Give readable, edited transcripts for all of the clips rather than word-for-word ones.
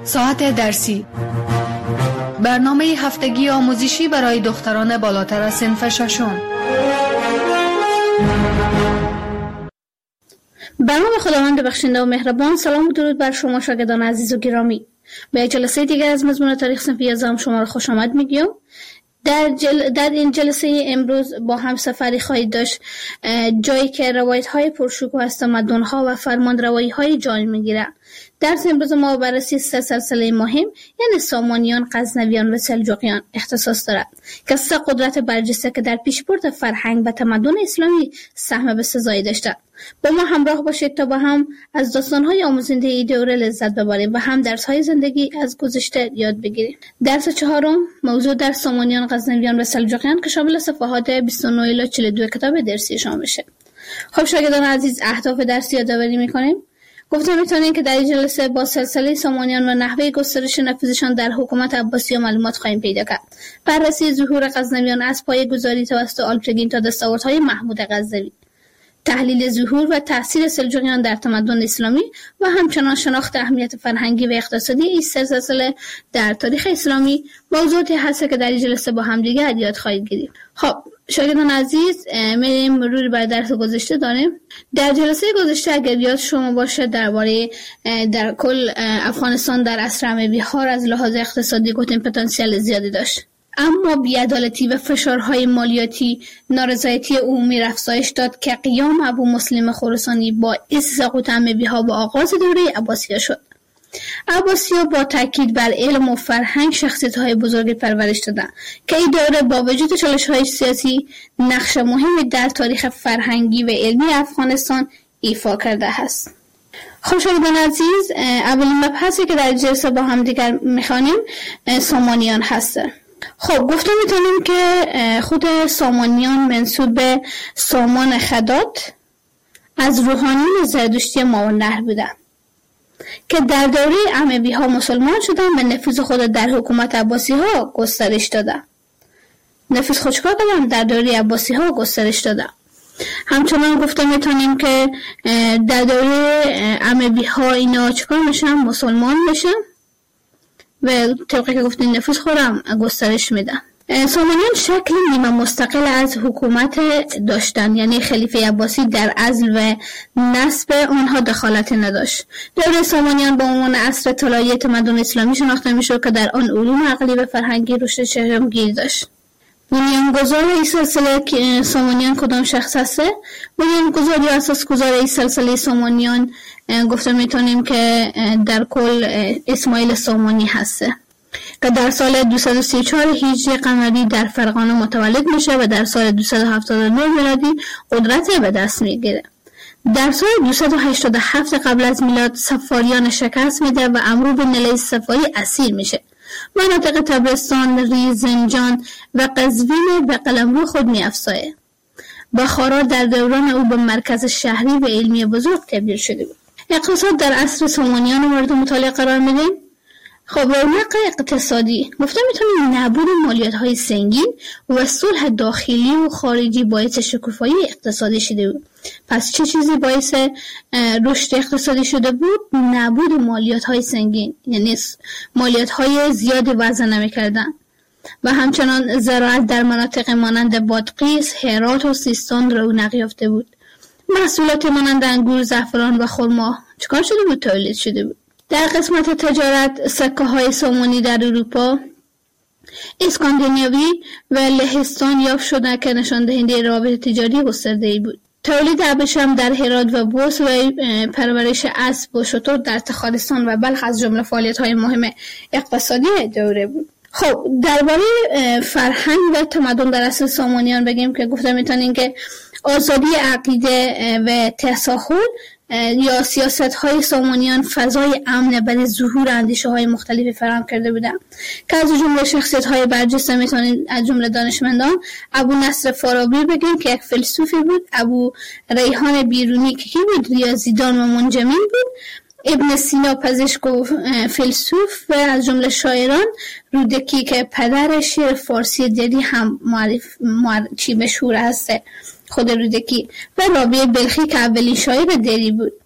ساعت درسی، برنامه هفتگی آموزشی برای دختران بالاتر از صنف ششم. به نام خداوند بخشنده و مهربان. سلام و درود بر شما شاگردان عزیز و گرامی. به جلسه دیگر از مضمون تاریخ صنف 11 شما را خوش آمد میگیم. در این جلسه امروز با هم سفری خواهید داشت جایی که روایت‌های پرشکوه از تمدن‌ها و فرمانروایی‌های جای می‌گیرد. درس امروز ما بررسی 3 سلسله مهم یعنی سامانیان، غزنویان و سلجوقیان اختصاص دارد که 3 قدرت برجسته که در پیشبرد فرهنگ و تمدن اسلامی سهم بسزایی داشتند. با ما همراه باشید تا با هم از داستان‌های آموزنده این دوره لذت ببریم و هم درس‌های زندگی از گذشته یاد بگیریم. درس 4 موضوع در سامانیان، غزنویان و سلجوقیان که شامل صفحات 29 الی 42 کتاب درسی شما میشه. خب شاگردان عزیز، اهداف درس یادآوری می‌کنیم. گفتم میتونیم که در این جلسه با سلسله سامانیان و نحوه گسترش نفوذشان در حکومت عباسیه معلومات خواهیم پیدا کرد. بررسی ظهور غزنویان از پایه‌گذاری توسط آلپرگین تا دستاوردهای محمود غزنوی، تحلیل ظهور و تأثیر سلجوقیان در تمدن اسلامی و همچنان شناخت اهمیت فرهنگی و اقتصادی این 3 سلسله در تاریخ اسلامی موضوعاتی هست که در این جلسه با هم دیگه یاد خواهید گرفت. خب شاگردان عزیز، میریم مروری بر درس گذشته داریم. در جلسه گذشته اگر یاد شما باشه درباره در کل افغانستان در عصر اموی‌ها از لحاظ اقتصادی گفتیم پتانسیل زیادی داشت، اما بی‌عدالتی و فشارهای مالیاتی نارضایتی عمومی را افزایش داد که قیام ابو مسلم خراسانی باعث سقوط اموی‌ها با آغاز دوره عباسیه شد. عباسی‌ها با تاکید بر علم و فرهنگ شخصیت‌های بزرگی پرورش دادند که این دوره با وجود چالش‌های سیاسی نقش مهمی در تاریخ فرهنگی و علمی افغانستان ایفا کرده است. خب شاگردان عزیز، اولین مبحثی که در جلسه با هم دیگر می‌خوانیم سامانیان هست. خب گفتم میتونیم که خود سامانیان منسوب به سامان خدات از روحانیون زرتشتی ماوراءالنهر بودند که در دوره اموی‌ها مسلمان شدند و نفوذ خود در حکومت عباسی‌ها گسترش دادند. نفوذ خود چیکار کردند؟ در دوره عباسی‌ها گسترش دادند. همچنان گفتم میتونیم که در دوره اموی‌ها اینا چیکار میشن؟ مسلمان میشن و طبقی که گفتیم نفوذ خودم گسترش میدن. سامانیان شکل نیمه مستقل از حکومت داشتن، یعنی خلیفه عباسی در عزل و نصب آنها دخالت نداشت. دوره سامانیان با عنوان عصر طلایی تمدن اسلامی شناخته میشد که در آن علوم عقلی و فرهنگی رشد چشمگیر داشت. بنیانگذار این سلسله سامانیان کدام شخص هسته؟ بنیانگذار یا اساسگذار این سلسله سامانیان گفته میتونیم که در کل اسماعیل سامانی هسته که در سال 234 هجری قمری در فرغانه متولد میشه و در سال 279 میلادی قدرت به دست میگیره. در سال 287 قبل از میلاد صفاریان شکست میده و عمرو بن الیث صفاری اسیر میشه. مناطق طبرستان، ریز، زنجان و قزوین به قلمرو خود میافزایه. بخارا در دوران او به مرکز شهری و علمی بزرگ تبدیل شده بود. اقتصاد در عصر سامانیان مورد مطالعه قرار میدیم. خب رونق اقتصادی گفتم میتونیم نبود مالیات‌های سنگین و صلح داخلی و خارجی باعث شکوفایی اقتصادی شده بود. پس چه چیزی باعث رشد اقتصادی شده بود؟ نبود مالیات‌های سنگین، یعنی مالیات‌های زیادی وضع نمی‌کردن و همچنان زراعت در مناطق مانند بادغیس، هرات و سیستان رونق یافته بود. محصولات مانند انگور، زعفران و خرما چیکار شده بود؟ تولید شده بود. در قسمت تجارت سکه‌های سامانی در اروپا، اسکاندیناوی و لهستان یافت شدند که نشان دهنده روابط تجاری گسترده‌ای بود. تولید ابریشم در هرات و بوس و پرورش اسب و شتر در تخارستان و بلخ از جمله فعالیت‌های مهم اقتصادی دوره بود. خب درباره فرهنگ و تمدن در عصر سامانیان بگیم که گفتم میتونیم که آزادی عقیده و تساهل یا سیاست‌های سامانیان فضای امن برای ظهور اندیشه‌های مختلفی فراهم کرده بودند که از جمله شخصیت‌های برجسته میتونیم از جمله دانشمندان ابو نصر فارابی بگیم که یک فیلسوفی بود، ابو ریحان بیرونی که کی بود؟ ریاضیدان و منجمین بود، ابن سینا پزشک و فیلسوف و از جمله شاعران رودکی که پدر شعر فارسی دری هم مشهور هست خود رودکی و رابعه بلخی که اولین شاعر دری بود.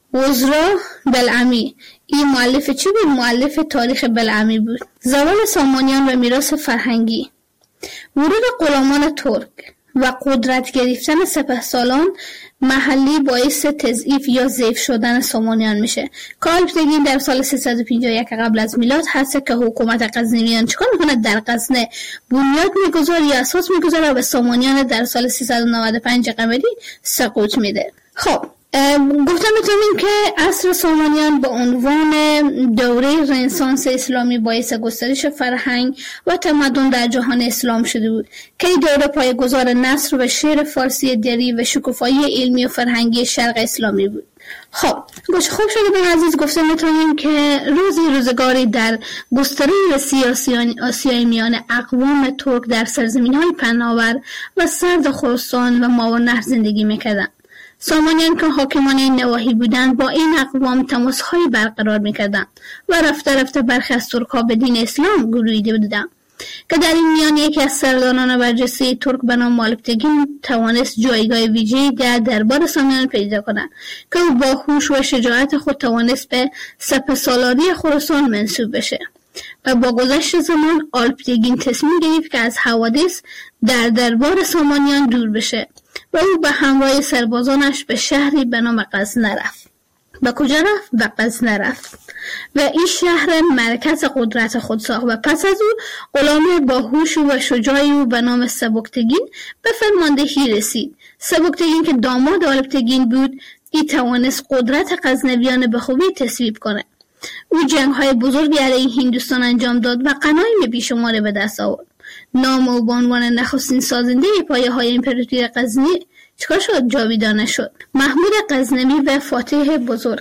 وزرا بلعمی. این مؤلف چی بود؟ مؤلف تاریخ بلعمی بود. زوال سامانیان و میراث فرهنگی. ورود غلامان ترک و قدرت گرفتن سپهسالار محلی باعث تضعیف یا ضعیف شدن سامانیان میشه. آلپتگین در سال 351 قبل از میلاد هست که حکومت غزنویان چیکار میکنه؟ در غزنه بنیاد میگذاره یا اساس میگذاره و به سامانیان در سال 395 قمری سقوط میده. خب گفتم میتونیم که عصر سامانیان به عنوان دوره رنسانس اسلامی باعث گسترش فرهنگ و تمدن در جهان اسلام شده بود که این دوره پایه‌گذار نثر و شعر فارسی دری و شکوفایی علمی و فرهنگی شرق اسلامی بود. خب خوب شده عزیز، گفتم میتونیم که روزگاری در گستره سیاسی آسیای میان اقوام ترک در سرزمین‌های پهناور و سرد خراسان و ماورالنهر زندگی میکردند. سامانیان که حاکمان نواحی بودند با این اقوام تماس‌های برقرار می‌کردند و رفته رفته برخی از ترک‌ها به دین اسلام گرویده بودند که در این میان یکی از سرداران برجسته ترک به نام آلپتگین توانست جایگاه ویژه‌ای در دربار سامانیان پیدا کند که او با هوش و شجاعت خود توانست به سپهسالاری خراسان منسوب بشه و با گذشت زمان آلپتگین تصمیم گرفت که از حوادث در دربار سامانیان دور بشه و او به همراه سربازانش به شهری به نام غزنه رفت. به کجا رفت؟ به غزنه رفت و این شهر مرکز قدرت خود ساخت و پس از او غلام باهوش و شجاعی او به نام سبکتگین به فرماندهی رسید. سبکتگین که داماد آلپتگین بود، این توانست قدرت غزنویان به خوبی تصویب کنه. او جنگ‌های بزرگی علیه هندوستان انجام داد و غنایم بیشماری به دست آورد. نام او به عنوان نخستین سازنده پایه‌های امپراتوری غزنی چیکار شد؟ جاویدانه شد. محمود غزنوی و فاتح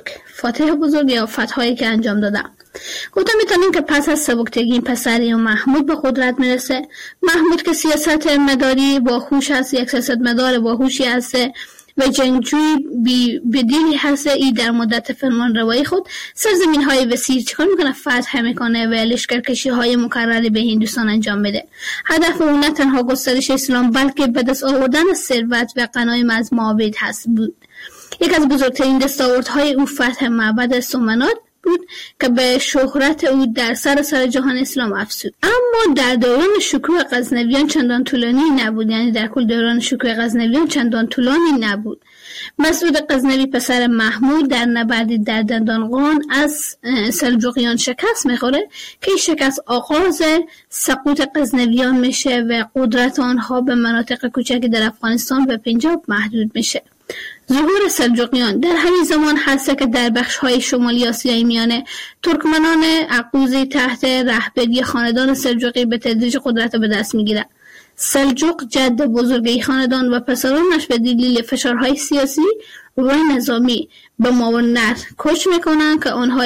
بزرگ یا فتح‌هایی که انجام دادن. گفتم میتونیم که پس از سبکتگین پسری و محمود به قدرت میرسه. محمود که سیاست مداری با هوش هست، یک سیاست مدار با هوشی هست و جنگجوی بدیلی هست. ای در مدت فرمان روایی خود سرزمین های وسیع چیکار میکنه؟ فتح میکنه و لشکرکشی های مکرر به هندوستان انجام میده. هدف اون نه تنها گسترش اسلام بلکه به دست آوردن ثروت و غنایم از معابد هست بود. یک از بزرگترین دستاوردهای او فتح معبد سومنات بود که به شهرت او در سراسر جهان اسلام افزود. اما در دوران شکوه غزنویان چندان طولانی نبود، یعنی در کل دوران شکوه غزنویان چندان طولانی نبود. مسعود غزنوی پسر محمود در نبردی در دندانقان از سلجوقیان شکست میخوره که این شکست آغاز سقوط غزنویان میشه و قدرت آنها به مناطق کوچکی در افغانستان و پنجاب محدود میشه. ظهور سلجوقیان در همین زمان هست که در بخش‌های شمالی آسیای میانه ترکمنان اقوزی تحت رهبری خاندان سلجوقی به تدریج قدرت به دست میگیرند. سلجوق جد بزرگی خاندان و پسرانش به دلیل فشارهای سیاسی و نظامی به ماورالنهر کوچ میکنن که آنها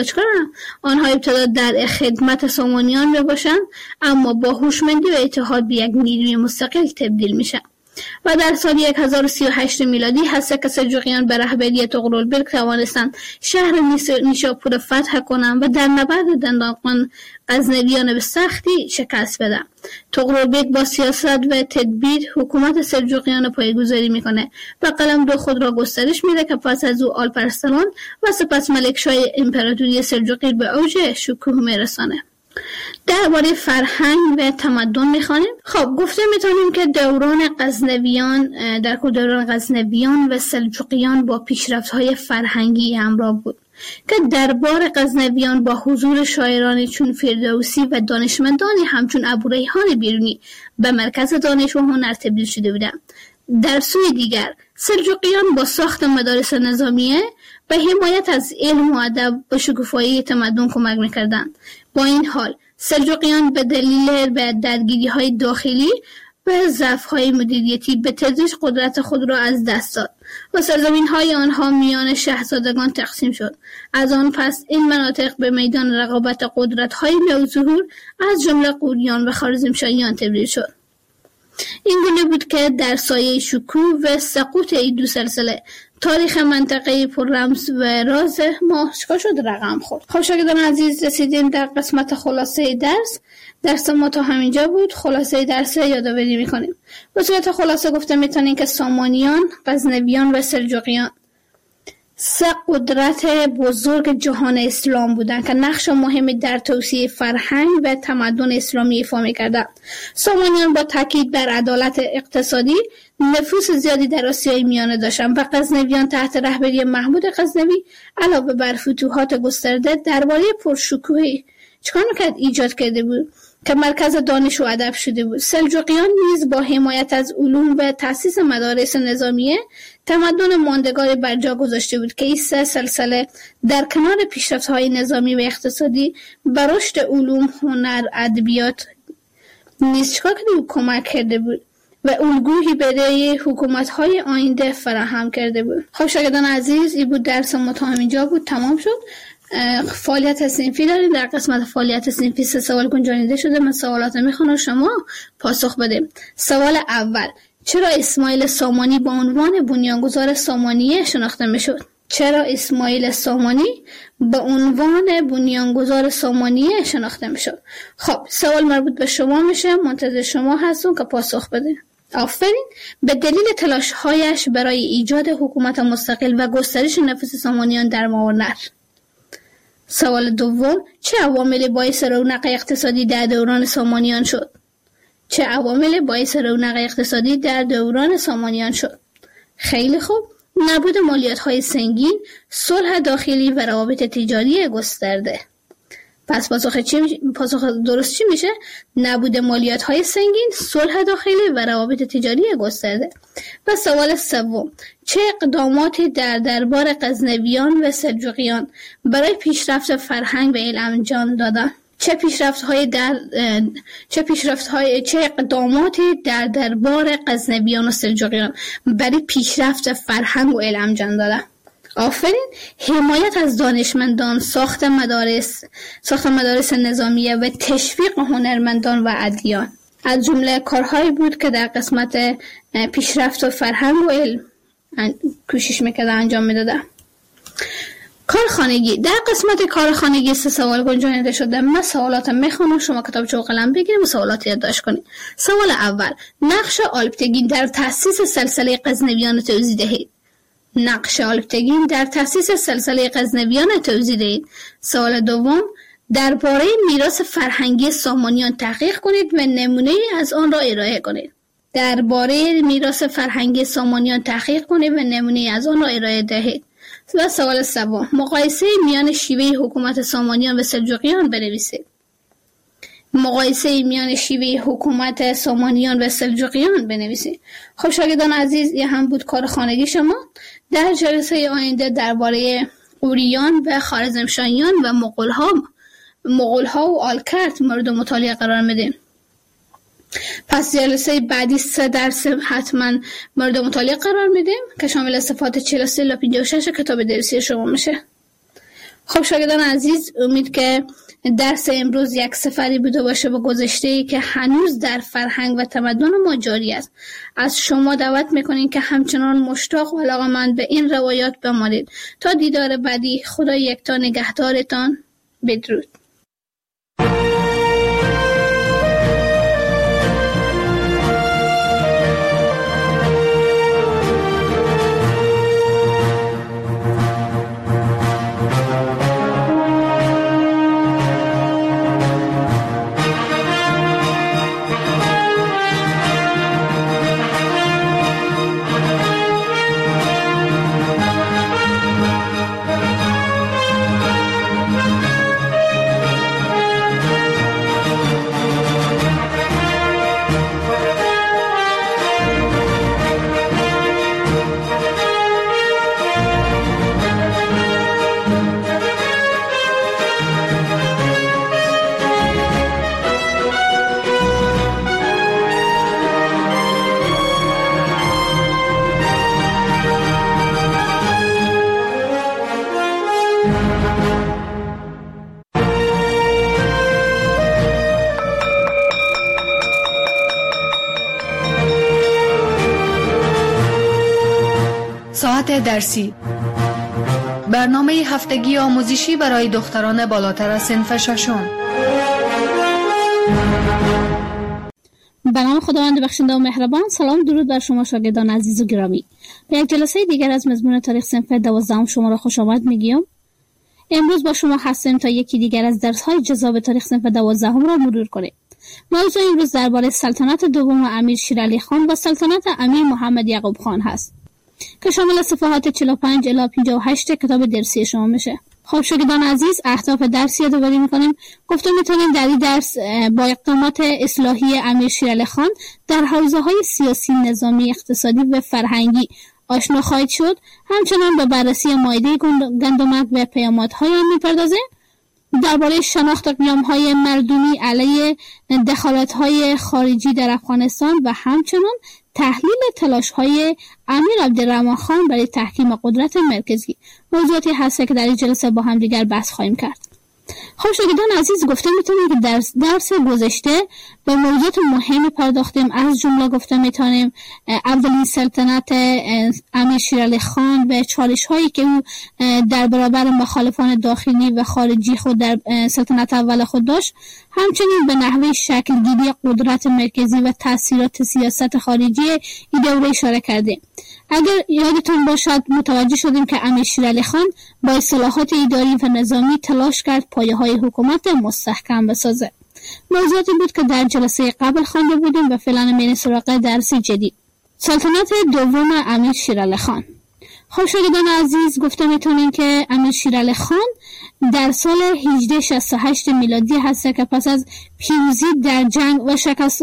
ابتدا در خدمت سامانیان باشند، اما با هوشمندی و اتحاد به یک نیروی مستقل تبدیل میشن. و در سال 1038 میلادی هست که سلجوقیان به رهبری طغرلبک توانستند شهر نیشاپور فتح کنند و در نبرد دندانقان غزنویان به سختی شکست بدن. طغرلبک با سیاست و تدبیر حکومت سلجوقیان پایه‌گذاری میکنه و قلمرو خود را گسترش میده که پس از او آلپارسلان و سپس ملکشاه امپراتوری سلجوقی به اوج شکوه میرسانه. درباره فرهنگ و تمدن میخوانیم. خب گفته میتونیم که دوران غزنویان و سلجوقیان با پیشرفت‌های فرهنگی همراه بود که دربار غزنویان با حضور شاعرانی چون فردوسی و دانشمندانی همچون ابوریحان بیرونی به مرکز دانش و هنر تبدیل شده بودند. در سوی دیگر سلجوقیان با ساخت مدارس نظامیه و حمایت از علم و ادب به شکوفایی تمدن کمک میکردند. با این حال سلجوقیان به دلیل درگیری‌های داخلی و ضعف‌های مدیریتی به تدریج قدرت خود را از دست داد و سرزمین‌های آنها میان شاهزادگان تقسیم شد. از آن پس این مناطق به میدان رقابت قدرت‌های نوظهور از جمله غوریان و خوارزمشاهیان تبدیل شد. این گونه بود که در سایه شکوه و سقوط این دو سلسله تاریخ منطقه پر رمز و راز ما رقم خورد. خب شاگردان عزیز، رسیدیم در قسمت خلاصه درس ما تا همینجا بود. خلاصه درس یادآوری میکنیم. به صورت خلاصه گفته میتونیم که سامانیان، غزنویان و سلجوقیان سه قدرت بزرگ جهان اسلام بودند که نقش مهمی در توسعه فرهنگ و تمدن اسلامی ایفا می‌کردند. سامانیان با تاکید بر عدالت اقتصادی نفوذ زیادی در آسیای میانه داشتند و غزنویان تحت رهبری محمود غزنوی علاوه بر فتوحات گسترده درباره پرشکوهی چکار می‌کرد ایجاد کرده بود که مرکز دانش و ادب شده بود. سلجوقیان نیز با حمایت از علوم و تأسیس مدارس نظامیه تمدن ماندگاری بر جا گذاشته بود که این سه سلسله در کنار پیشرفت‌های نظامی و اقتصادی بر رشد علوم، هنر، ادبیات نیز چکار کرده بود؟ کمک کرده بود و الگویی برای حکومت‌های آینده فراهم کرده بود. خب شاگردان عزیز، این بود درس ما تا همینجا بود، تمام شد. فعالیت صنفی داریم. در قسمت فعالیت صنفی 3 سوال گنجانیده شده. من سوالات میخونم، شما پاسخ بده. سوال اول: چرا اسماعیل سامانی با عنوان بنیانگذار سامانیه شناخته میشد؟ چرا اسماعیل سامانی به عنوان بنیانگذار سامانیه شناخته میشد؟ خب سوال مربوط به شما میشه، منتظر شما هستم که پاسخ بده. آفرین. به دلیل تلاش‌هایش برای ایجاد حکومت مستقل و گسترش نفوذ سامانیان در ماورنهر. سوال دوم: چه عواملی باعث رونق اقتصادی در دوران سامانیان شد؟ چه عواملی باعث رونق اقتصادی در دوران سامانیان شد؟ خیلی خوب. نبود مالیات‌های سنگین، صلح داخلی و روابط تجاری گسترده. پس پاسخ درست چی میشه؟ نبود مالیات‌های سنگین، صلح داخلی و روابط تجاری گسترده. و سوال سوم: چه اقداماتی در دربار غزنویان و سلجوقیان برای پیشرفت فرهنگ و علم انجام دادند؟ چه اقداماتی در دربار غزنویان و سلجوقیان برای پیشرفت فرهنگ و علم انجام دادند؟ آفرین. حمایت از دانشمندان، ساخت مدارس نظامیه و تشویق هنرمندان و ادیان از جمله کارهایی بود که در قسمت پیشرفت و فرهنگ و علم کوشش میکرده انجام میداده. کارخانگی. در قسمت کارخانگی 3 سوال گنجانیده شده. من سوالات میخونم، شما کتابچه و قلم بگیریم و سوالات یادداشت کنید. سوال اول: نقش آلپتگین در تأسیس سلسله غزنویان توضیح دهید. نقش آلپتگین در تأسیس سلسله غزنویان توضیح دهید. سوال دوم: درباره میراث فرهنگی سامانیان تحقیق کنید و نمونه‌ای از آن را ارائه کنید. درباره میراث فرهنگی سامانیان تحقیق کنید و نمونه‌ای از آن را ارائه دهید. و سوال سوم: مقایسه میان شیوه حکومت سامانیان و سلجوقیان بنویسید. مقایسه میان شیوه حکومت سامانیان و سلجوقیان بنویسید. خب شاگردان عزیز، این هم بود کار خانگی شما. در جلسه آینده درباره اوریان و خوارزمشاهیان و مغول‌ها و آلکرت مورد مطالعه قرار میدیم. پس جلسه بعدی 3 درس حتما مورد مطالعه قرار میدیم که شامل صفحات 43 تا 56 کتاب درسی شما میشه. خب شاگردان عزیز، امید که درس امروز یک سفری بوده باشه به گذشته‌ای که هنوز در فرهنگ و تمدن ما جاری است. از شما دعوت میکنیم که همچنان مشتاق و علاقه‌مند به این روایات بمانید. تا دیدار بعدی، خدا یکتا نگهدارتان. بدرود. ساعت درسی، برنامه هفتگی آموزشی برای دختران بالاتر از صنف 6. به نام خداوند بخشنده و مهربان. سلام درود بر شما شاگردان عزیز و گرامی. به یک جلسه دیگر از مضمون تاریخ صنف 12 شما را خوش آمد میگیم. امروز با شما هستیم تا یکی دیگر از درس‌های جذاب تاریخ صنف 12 را مرور کنیم. موضوع امروز درباره سلطنت دوم امیر شیرعلی خان و سلطنت امیر محمد یعقوب خان هست که شامل صفحات 45 الی 58 کتاب درسی شما میشه. خب شاگردان عزیز، اهداف درس یادآوری میکنیم. گفتم میتونیم در این درس با اقدامات اصلاحی امیر شیرعلی خان در حوزه‌های سیاسی، نظامی، اقتصادی و فرهنگی آشنا خواهید شد. همچنان به بررسی مائده گندمک و پیامدهای آن میپردازیم. درباره شناخت قیام‌های مردمی علیه دخالت‌های خارجی در افغانستان و همچنان تحلیل تلاش‌های امیر عبدالرحمن خان برای تحکیم قدرت مرکزی موضوعاتی هست که در این جلسه با هم دیگر بحث خواهیم کرد. خب شاگردان عزیز، گفتم میتونیم که در درس گذشته به موضوعات مهمی پرداختیم. از جمله گفتم میتونیم اولین سلطنت امیر شیرعلی خان و چالش‌هایی که او در برابر مخالفان داخلی و خارجی خود در سلطنت اول خود داشت، همچنین به نحوه شکل‌گیری قدرت مرکزی و تأثیرات سیاست خارجی این دوره اشاره کردیم. اگر یادتون باشد متوجه شدیم که امیر شیرعلی خان با اصلاحات اداری و نظامی تلاش کرد پایه‌های حکومت مستحکم بسازه. موضوعاتی بود که در جلسه قبل خوانده بودیم و فعلا میریم سراغ درس جدید. سلطنت دوم امیر شیرعلی خان. خب شاگردان عزیز، گفته میتونیم که امیر شیرعلی خان در سال 1868 میلادی هست که پس از پیروزی در جنگ و شکست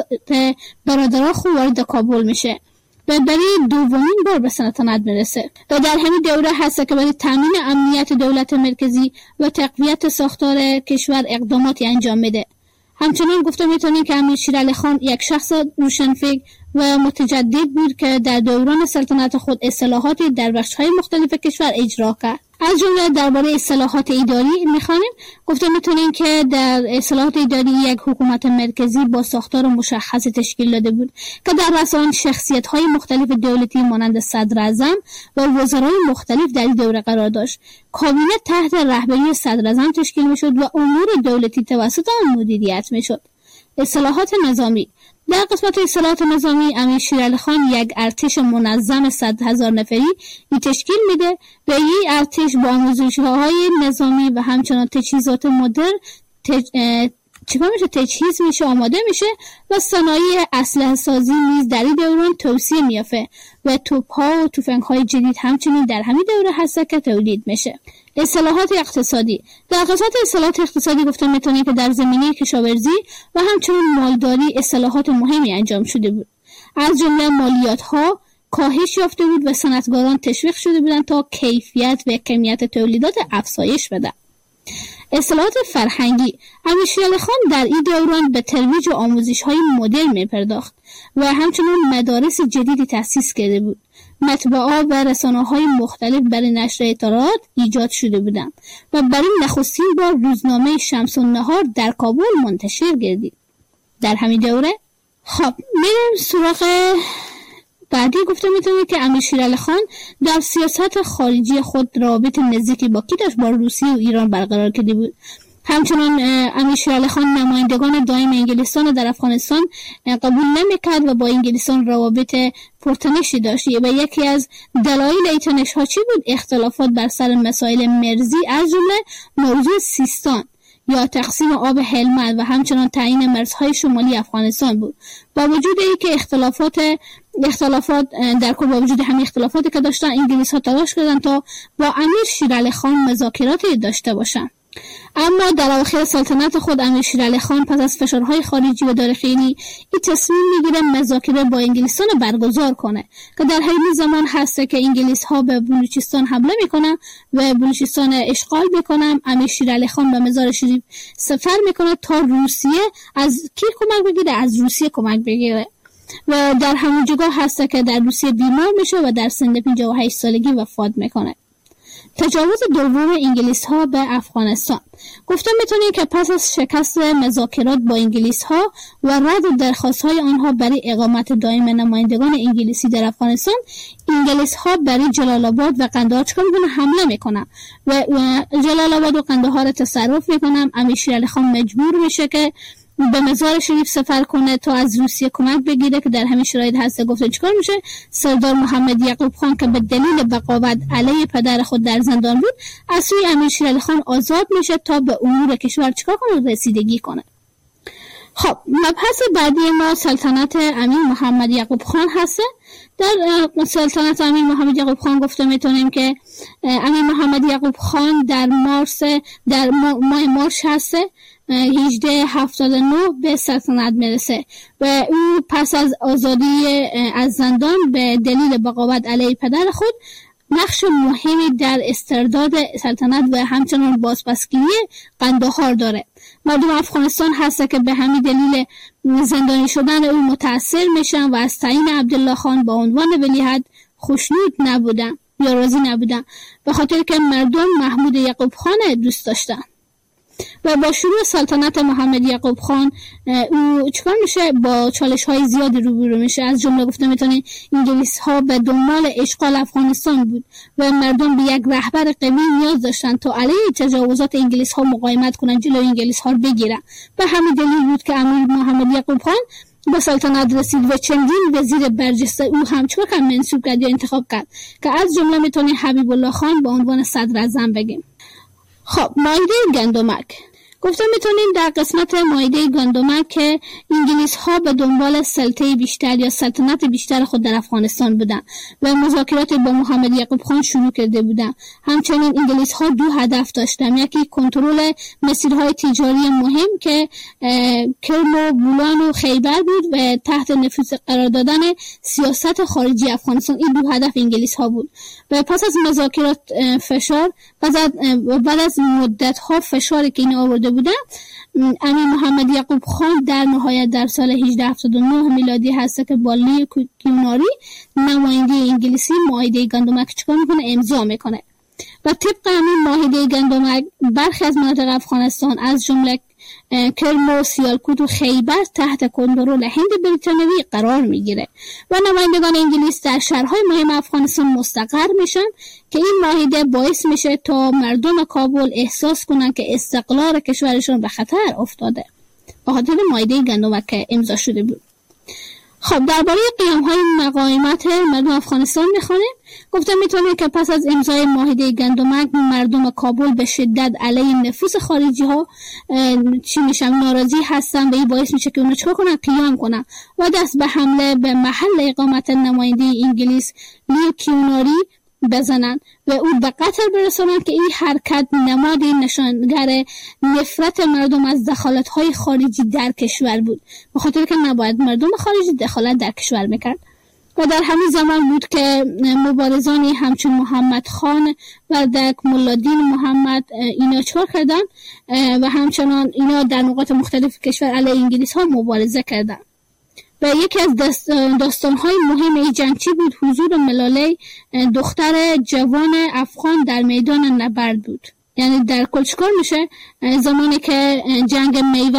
برادران خود وارد کابل میشه و برای دومین بار به سلطنت میرسه و در همین دوره هست که برای تامین امنیت دولت مرکزی و تقویت ساختار کشور اقداماتی انجام میده. همچنین گفته میتونیم که امیر شیرعلی خان یک شخص روشنفکر و متجدد بود که در دوران سلطنت خود اصلاحاتی در بخش‌های مختلف کشور اجرا کرد. از جمله درباره اصلاحات اداری میخوانیم. گفته میتونیم که در اصلاحات اداری یک حکومت مرکزی با ساختار مشخص تشکیل داده بود که در رأس آن شخصیت‌های مختلف دولتی مانند صدر اعظم و وزرای مختلف در این دوره قرار داشت. کابینه تحت رهبری صدر اعظم تشکیل میشد و امور دولتی توسط آن مدیریت میشد. اصلاحات نظامی. در قسمت اصلاحات نظامی امیر شیرعلی خان یک ارتش منظم 100,000 نفری تشکیل میده و این ارتش با آموزش‌های نظامی و همچنان تجهیزات مدرن تجهیز میشه، آماده میشه و صنایع اسلحه سازی نیز در این دوران توسعه میافته و توپ‌ها و تفنگ‌های جدید همچنین در همین دوره هست که تولید میشه. اصلاحات اقتصادی. در قسمت اصلاحات اقتصادی گفتم میتونیم که در زمینه کشاورزی و همچنین مالداری اصلاحات مهمی انجام شده بود. از جمله مالیات‌ها کاهش یافته بود و صنعتگران تشویق شده بودند تا کیفیت و کمیت تولیدات افزایش بده. اصلاحات فرهنگی. امیر شیرعلی خان در این دوران به ترویج و آموزش‌های مدرن می‌پرداخت و همچنین مدارس جدیدی تأسیس کرده بود. مطبعه‌ها و رسانه‌های مختلف برای نشر اطلاعات ایجاد شده بودند و برای نخستین بار روزنامه شمس النهار در کابل منتشر گردید در همین دوره. خب میریم سراغ بعدی. گفته میتونیم که امیر شیرعلی خان در سیاست خارجی خود رابط نزدیکی با کی داشت؟ با روسیه و ایران برقرار کرده بود. همچنان امیر شیرعلی خان نمایندگان دائم انگلستان در افغانستان قبول نمیکرد و با انگلستان روابط پرتنشی داشت و یکی از دلایل این تنش‌ها چی بود؟ اختلافات بر سر مسائل مرزی، از جمله موضوع سیستان یا تقسیم آب هلمند و همچنان تعیین مرزهای شمالی افغانستان بود. با وجود اینکه اختلافات در با وجود همین اختلافاتی که داشتن، انگلیس‌ها تلاش کردند تا با امیر شیرعلی خان مذاکراتی داشته باشند. اما در اواخر سلطنت خود امیر شیرعلی خان پس از فشارهای خارجی و داخلی این تصمیم میگیره مذاکره با انگلستان برگزار کنه که در همین زمان هست که انگلیس‌ها به بلوچستان حمله میکنن و بلوچستان اشغال میکنن. امیر شیرعلی خان به مزار شریف سفر میکنه تا روسیه از کی کمک بگیره؟ از روسیه کمک بگیره و در همون جگاه هست که در روسیه بیمار میشه و در سن 58 سالگی وفات میکنه. تجاوز دوم انگلیس‌ها به افغانستان. گفتم میتونیم که پس از شکست مذاکرات با انگلیس‌ها و رد درخواست‌های آنها برای اقامت دائم نمایندگان انگلیسی در افغانستان، انگلیس‌ها برای جلال آباد و قندهار چیکار میکنن؟ حمله میکنن و جلال آباد و قندهار تصرف میکنن. امیر شیرعلی خان مجبور میشه که به مزار شریف سفر کنه تا از روسیه کمک بگیره که در همین شرایط هست. گفته چیکار میشه؟ سردار محمد یعقوب خان که به دلیل بغاوت علیه پدر خود در زندان بود از سوی امیر شیر علی خان آزاد میشه تا به امور کشور چیکار کنه؟ رسیدگی کنه. خب مبحث بعدی ما سلطنت امیر محمد یعقوب خان هسته. در سلطنت امیر محمد یعقوب خان گفته میتونیم که امیر محمد یعقوب خان در ماه مارس هسته 1879 به سلطنت میرسه و او پس از آزادی از زندان به دلیل بغاوت علیه پدر خود نقش مهمی در استرداد سلطنت و همچنان بازپسگیری قندهار داره. مردم افغانستان هست که به همین دلیل زندانی شدن او متاثر میشن و از تعیین عبدالله خان با عنوان ولیعهد خوشنود نبودن یا راضی نبودن، به خاطر که مردم محمود یعقوب خان دوست داشتن. و با شروع سلطنت محمد یعقوب خان او چیکار میشه؟ با چالش های زیادی روبرو میشه. از جمله گفته میتونید انگلیس ها به دنبال اشغال افغانستان بود و مردم به یک رهبر قوی نیاز داشتن تا علیه تجاوزات انگلیس ها مقاومت کنن، جلوی انگلیس ها رو بگیرن. به همین دلیل بود که امیر محمد یعقوب خان به سلطنت رسید و چندین وزیر برجسته او هم چیکار کرد؟ منصوب کرد یا انتخاب کرد که از جمله میتونید حبیب الله خان به عنوان صدر اعظم بگیم. خب مائده گندمک گفتم میتونیم در قسمت مائده گندمک که انگلیس ها به دنبال سلطه بیشتر یا سلطنت بیشتر خود در افغانستان بودن و مذاکرات با محمد یعقوب خان شروع کرده بودن. همچنین انگلیس ها دو هدف داشتن، یکی کنترل مسیرهای تجاری مهم که کرم و بولان و خیبر بود و تحت نفوذ قرار دادن سیاست خارجی افغانستان. این دو هدف انگلیس ها بود و پس از مذاکرات فشار بعد از مدت ها فشاری که این آورده بودن، امیر محمد یعقوب خان در نهایت در سال 1879 میلادی هست که با لی کیوناری نماینده انگلیسی مائده گندمک چیکار میکنه؟ امضا میکنه و طبق همین مائده گندمک برخی از مناطق افغانستان از جمله کرم و سیالکوت و خیبر تحت کنترل هند بریتانیایی قرار میگیره و نمایندگان انگلیس در شهرهای مهم افغانستان مستقر میشن که این معاهده باعث میشه تا مردم کابل احساس کنن که استقلال کشورشون به خطر افتاده به خاطر معاهده گندمک که امضا شده بود. خب درباره قیام‌های مقاومت مردم افغانستان میخوانیم. گفتم میتونه که پس از امضای معاهده گندمک مردم کابل به شدت علیه نفوذ خارجی ها ناراضی هستن و این باعث میشه که اونا چیکار کنن؟ قیام کنن و دست به حمله به محل اقامت نماینده انگلیس لی کیوناری بزنن و او به قتل برسونن که این حرکت نمادی نشانگر نفرت مردم از دخالت‌های خارجی در کشور بود، به خاطر که نباید مردم خارجی دخالت در کشور میکرد. و در همین زمان بود که مبارزانی همچون محمد خان و دک ملادین محمد اینا چکار کردن و همچنان اینا در نقاط مختلف کشور علیه انگلیس ها مبارزه کردن. و یکی از داستان‌های مهم این جنگ چی بود؟ حضور ملاله دختر جوان افغان در میدان نبرد بود. یعنی در کل چیکار میشه؟ زمانی که جنگ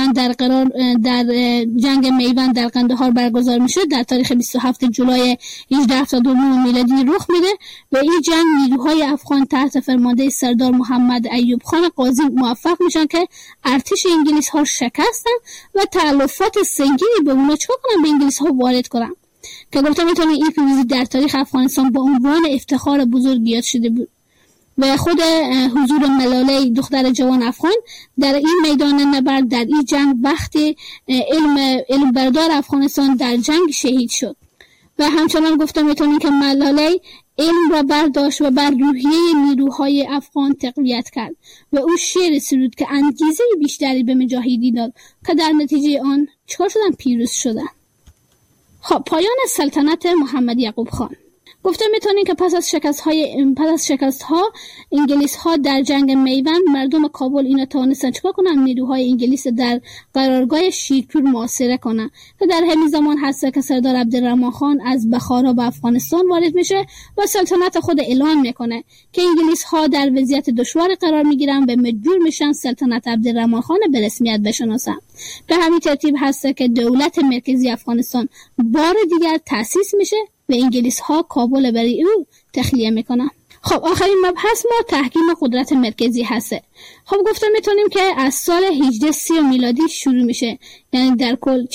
میوند در قندهار برگزار میشه در تاریخ 27 جولای 1879 میلادی رخ میده و این جنگ نیروهای افغان تحت فرمانده سردار محمد ایوب خان قاضی موفق میشن که ارتش انگلیس ها شکستن و تلفات سنگینی به اونا چیکار کنن؟ به انگلیس ها وارد کنن که گفتم میتونه این پیروزی در تاریخ افغانستان با عنوان افتخار بزرگ یاد شده بود. و خود حضور ملاله دختر جوان افغان در این میدان نبرد در این جنگ وقتی علم بردار افغانستان در جنگ شهید شد. و همچنان گفتم میتونیم که ملاله علم را برداشت و بر روحیه نیروهای افغان تقویت کرد و او شعر سرود که انگیزه بیشتری به مجاهدی داد که در نتیجه آن چکار شدن؟ پیروز شدن. خب پایان سلطنت محمد یعقوب خان. گفتم میتونیم که پس از شکست ها انگلیس ها در جنگ میوند مردم کابل اینا توانستن چیکار کنن؟ نیروهای انگلیس در قرارگاه شیرپور محاصره کنن که در همین زمان هست که سردار عبدالرحمن خان از بخارا به افغانستان وارد میشه و سلطنت خود اعلان میکنه که انگلیس ها در وضعیت دشوار قرار میگیرن و مجبور میشن سلطنت عبدالرحمن خان به رسمیت بشناسن. به همین ترتیب هست که دولت مرکزی افغانستان بار دیگر تأسیس میشه و انگلیس ها کابل برای او تخلیه میکنن. خب آخرین مبحث ما تحکیم قدرت مرکزی هسته. خب گفتم میتونیم که از سال 1830 میلادی شروع میشه، یعنی در کل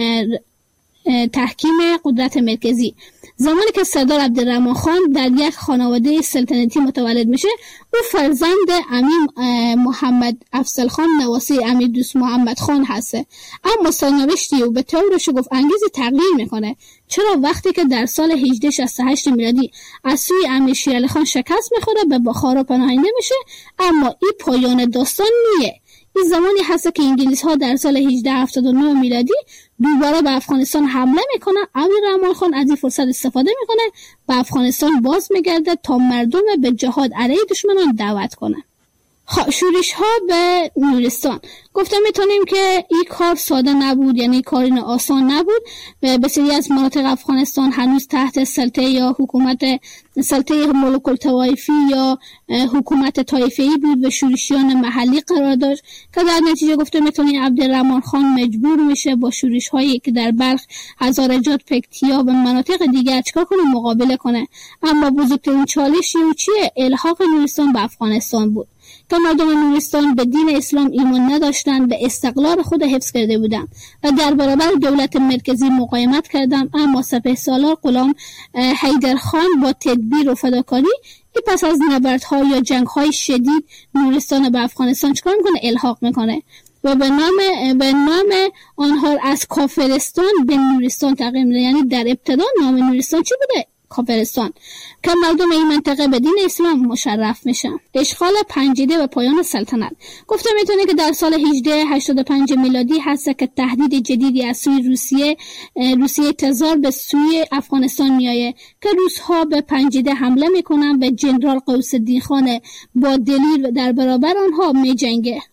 تحکیم قدرت مرکزی. زمانی که سردار عبدالرحمن خان در یک خانواده سلطنتی متولد میشه، او فرزند امیر محمد افضل خان نواسی امیر دوست محمد خان هسته. اما سرنوشتی او به طور شگفت انگیزی تغییر میکنه. چرا؟ وقتی که در سال 1868 میلادی از سوی امیر شیرعلی خان شکست میخوره، به بخارا پناهنده میشه. اما این پایان داستان نیه. این زمانی هست که انگلیس ها در سال 1879 میلادی دوباره به افغانستان حمله میکنه. عبدالرحمن خان از این فرصت استفاده میکنه، به افغانستان باز میگرده تا مردم به جهاد علیه دشمنان دعوت کنه. شورش ها به نورستان. گفتم میتونیم که این کار ساده نبود، یعنی کاری آسان نبود. به بسیاری از مناطق افغانستان هنوز تحت سلطه یا حکومت سلطه ملوک الطوایفی یا حکومت طایفه‌ای بود و شورشیان محلی قرار داشت که در نتیجه گفتم میتونیم عبدالرحمن خان مجبور میشه با شورش هایی که در بلخ، هزارجات، پکتیا و مناطق دیگر چیکار کنه؟ مقابله کنه. اما بزرگترین چالش چیه؟ الحاق نورستان به افغانستان بود که مردم نورستان به دین اسلام ایمان نداشتند، به استقلال خود حفظ کرده بودند و در برابر دولت مرکزی مقاومت کردند. اما سپهسالار غلام حیدرخان با تدبیر و فداکاری پس از نبردها یا جنگ‌های شدید نورستان به افغانستان چیکار میکنه؟ الحاق میکنه و به نام آنها از کافرستان به نورستان تغییر میده. یعنی در ابتدا نام نورستان چی بوده؟ کافرستان، که مردم این منطقه به دین اسلام مشرف میشن. اشغال پنجیده و پایان سلطنت. گفتم میتونه که در سال 1885 میلادی هست که تهدید جدیدی از سوی روسیه تزار به سوی افغانستان میایه که روس‌ها به پنجیده حمله میکنن و جنرال غوث‌الدین خان با دلیر در برابر آنها میجنگه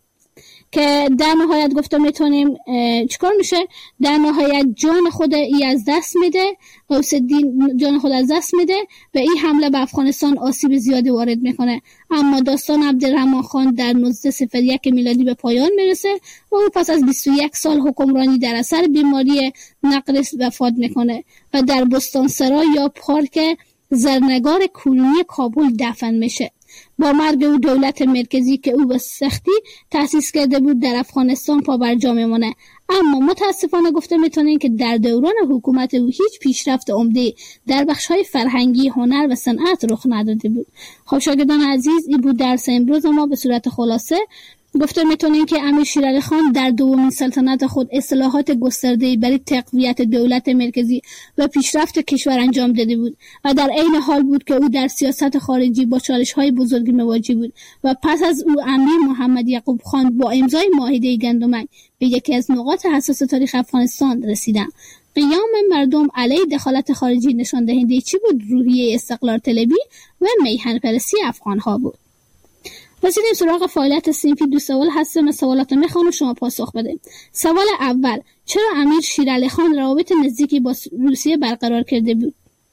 که در نهایت گفتم میتونیم چیکار میشه؟ در نهایت جان خود از دست میده، غوث‌الدین جان خود از دست میده و این حمله به افغانستان آسیب زیادی وارد میکنه. اما داستان عبدالرحمن خان در 1901 میلادی به پایان میرسه و او پس از 21 سال حکمرانی در اثر بیماری نقرس وفات میکنه و در بستانسرای یا پارک زرنگار کلونی کابل دفن میشه. با مرگ او دولت مرکزی که او به سختی تأسیس کرده بود در افغانستان پابرجا میمونه. اما متاسفانه گفته میتونین که در دوران حکومت او هیچ پیشرفت عمده در بخش‌های فرهنگی، هنر و صنعت رخ نداده بود. خب شاگردان عزیز، این بود درس امروز ما به صورت خلاصه. گفته میتونیم که امیر شیرعلی خان در دومین سلطنت خود اصلاحات گسترده‌ای برای تقویت دولت مرکزی و پیشرفت کشور انجام داده بود و در عین حال بود که او در سیاست خارجی با چالش‌های بزرگی مواجه بود و پس از او امیر محمد یعقوب خان با امضای معاهده گندمک به یکی از نقاط حساس تاریخ افغانستان رسیدند. قیام مردم علیه دخالت خارجی نشان دهنده چی بود؟ روحیه استقلال طلبی و میهن پرستی افغان‌ها بود. رسیدیم سراغ فعالیت صنفی. دو سوال هستن و سوالات میخوام شما پاسخ بده. سوال اول: چرا امیر شیرعلی خان روابط نزدیکی با روسیه برقرار کرده بود؟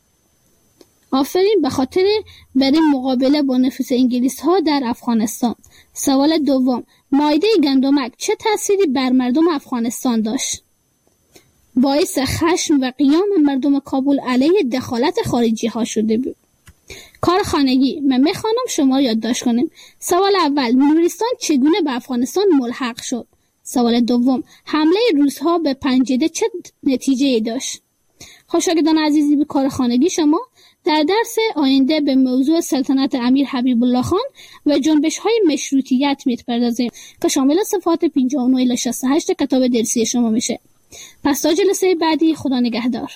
آفرین، به خاطر برای مقابله با نفوذ انگلیس ها در افغانستان. سوال دوم: معاهده گندمک چه تأثیری بر مردم افغانستان داشت؟ باعث خشم و قیام مردم کابل علیه دخالت خارجی ها شده بود. کار خانگی من میخوانم شما یادداشت کنیم. سوال اول: نورستان چگونه به افغانستان ملحق شد؟ سوال دوم: حمله روس‌ها به پنجیده چه نتیجه‌ای داشت؟ شاگردان عزیزی، به کار خانگی شما در درس آینده به موضوع سلطنت امیر حبیب الله خان و جنبش‌های مشروطیت می‌پردازیم که شامل صفحات 59 الی 68 کتاب درسی شما میشه. پس تا جلسه بعدی، خدا نگهدار.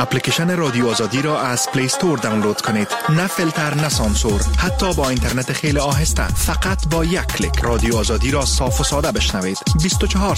اپلیکیشن رادیو آزادی را از پلی استور دانلود کنید. نه فیلتر نه سانسور، حتی با اینترنت خیلی آهسته. فقط با یک کلیک رادیو آزادی را صاف و ساده بشنوید. 24